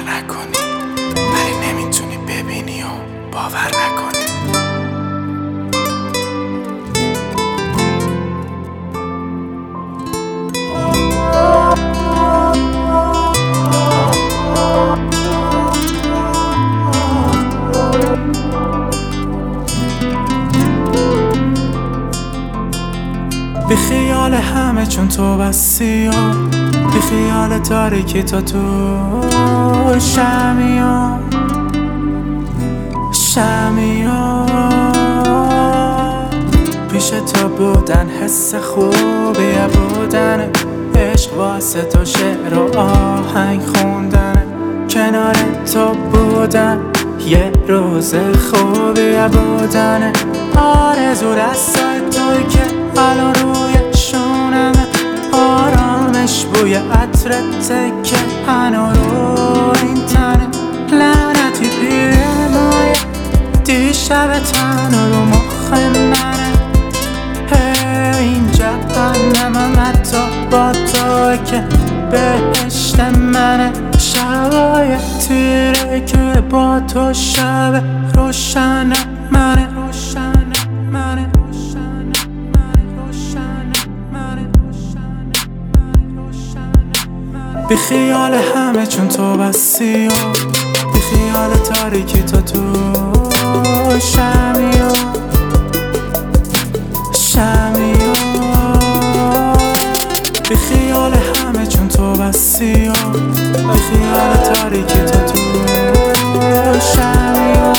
نکنی ولی نمیتونی ببینی و باور نکنی. بی خیال همه چون تو بستی و بی خیال تاریکی تو شمیون پیش تو بودن حس خوبیه بودن، عشق واسه تو شعر و آهنگ خوندن، کنار تو بودن یه روز خوبیه بودن. آرزو دستای توی که الان روی شونمه، آرامش بوی عطر تکه هنو رو این تنه، لعنتی پیرمایه دیشب تنو رو مخ منه. این جهنمم حتی با تو که بهشت منه، شبای تیره که با تو شب روشن منه. بی خیال همه چون تو بستی و بی خیال تاریکی تو شمیون بی خیال همه چون تو بستی و بی خیال تاریکی تو شمیون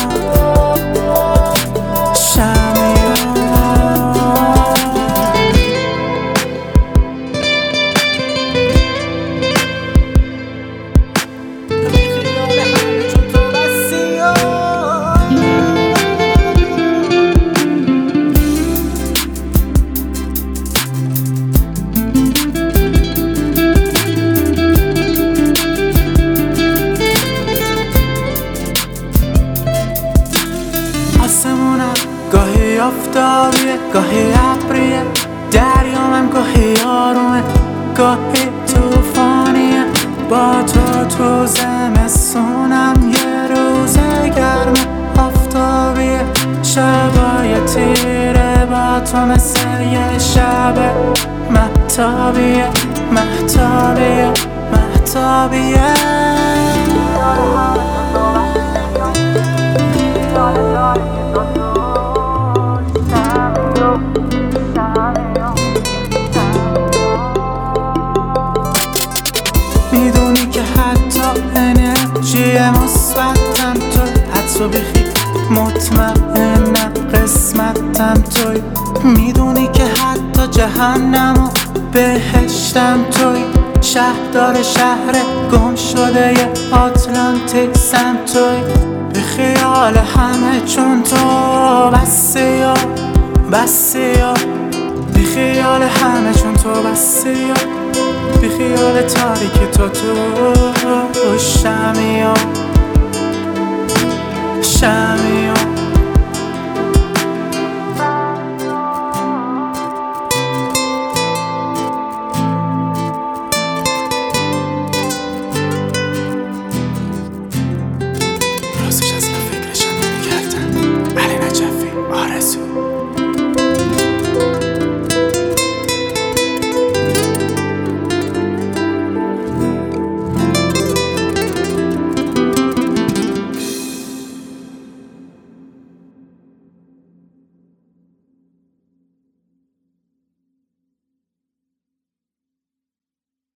گاهی آفتابیه گاهی ابریه، دریامم گاهی آرومه گاهی توفانیه، با تو زمستونم یه روز گرمه آفتابیه، شبای تیره با تو مثل یه شب مهتابیه. میدونی که حتی انرژی مثبتم توی، حدسو بخی مطمئنم قسمتم توی، میدونی که حتی جهنم و بهشتم توی، شهردار شهر گم شده ی آتلانتیسم توی. بی خیال همه چون تو بستی و بی خیال همه چون تو بستی و بی خیال تاریکی تو شمیون